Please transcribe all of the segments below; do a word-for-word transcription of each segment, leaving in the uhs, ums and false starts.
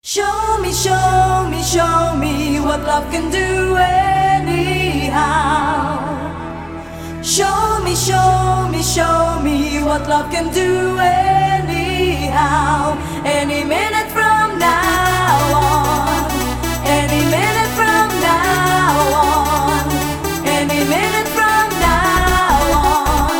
Show me, show me, show me what love can do anyhow. Show me, show me, show me what love can do anyhow. Any minute from now on, any minute from now on, any minute from now on.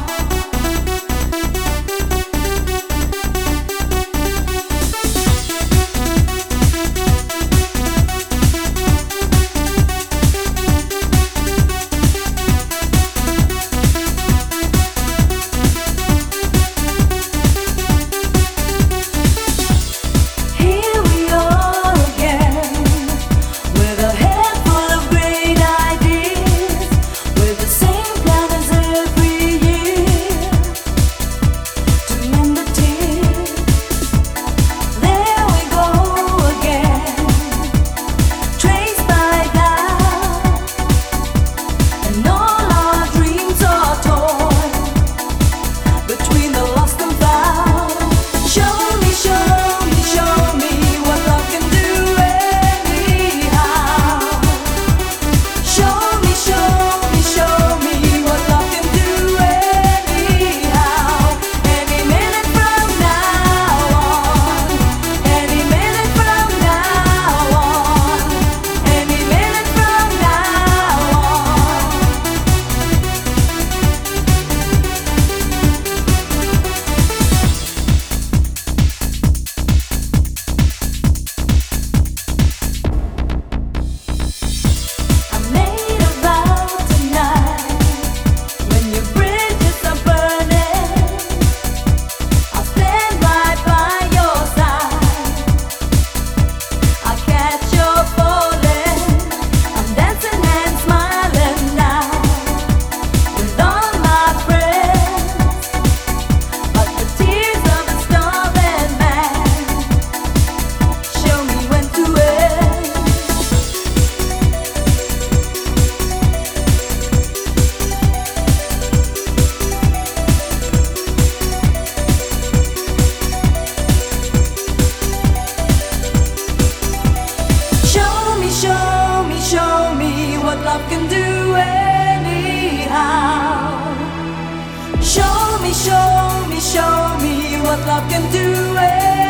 Here we are again, with a head full of great ideas, with the same plan as every year, to mend the tears. There we go again, traced by doubt, and all our dreams are torn between the lost and found. Show me, show me, show me what love can do anyhow. Show me, show me, show me what love can do anyhow. Any minute from now on, any minute from now on, any minute from now on. I made a vow tonight, when your bridges are burning, I'll stand right by your side. I'll catch your falling. I'm dancing and smiling now with all my friends, but the tears of a starving man show me when to end. Show me, show me, show me what love can do anyhow. Show me, show me, show me what love can do anyhow.